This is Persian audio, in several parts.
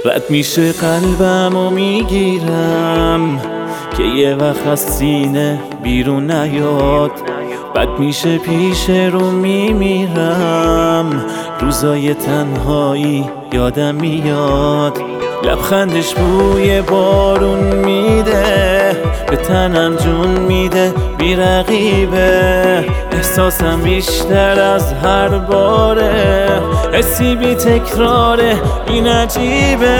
رد میشه قلبم و میگیرم که یه وقت از سینه بیرون نیاد. بد میشه پیش رو میمیرم، روزای تنهایی یادم میاد. لبخندش بوی بارون میده، به تنم جون میده، بی رقیبه. احساسم بیشتر از هر باره، حسی بی تکراره، این عجیبه.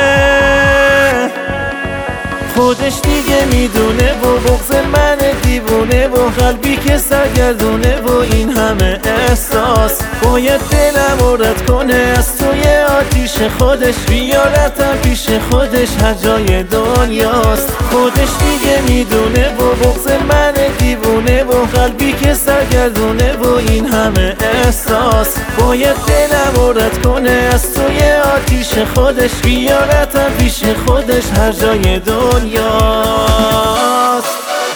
خودش دیگه میدونه و بغض من دیوونه و قلبی که سرگردونه و این همه احساس. باید دلم رد کنه از توی آتیش خودش، بیارتم پیش خودش هر جای دنیاست. خودش دیگه میدونه و بغض من دیوونه و قلبی که سرگردونه و این همه احساس. باید دلم رد کنه از توی آتیش خودش، بیارتم پیش خودش هر جای دنیاست.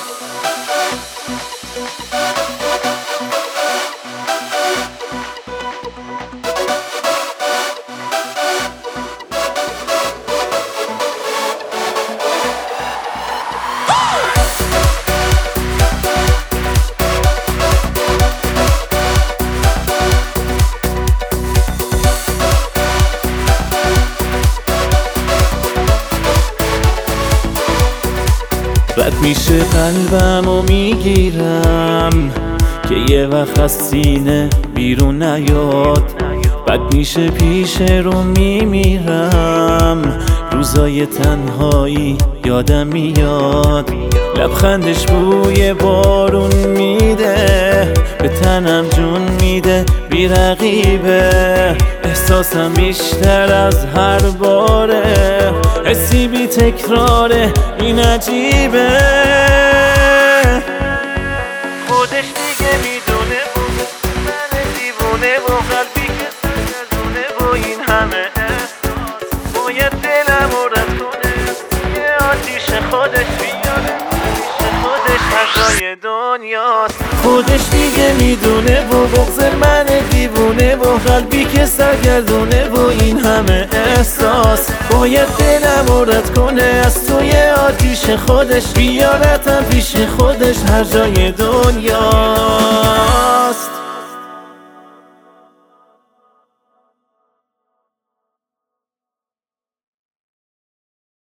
رد میشه قلبم و میگیرم که یه وقت از سینه بیرون نیاد. بد میشه پیش رو میمیرم، روزای تنهایی یادم میاد. لبخندش بوی بارون میده، به تنم جون میده، بی رقیبه. احساسم بیشتر از هر باره، حسی بی تکراره، این عجیبه. خودش دیگه میدونه و من دیوونه و قلبی که سرگردونه و این همه احساس. باید دلم رد کنه یه آتیش خودش، بیاره پیش خودش هر جای دنیاست. خودش دیگه میدونه و بغض من دیوونه و قلبی که سرگردونه و این همه احساس. باید دلم رد کنه از توی آتیش خودش، بیارتم پیش خودش هر جای دنیاست.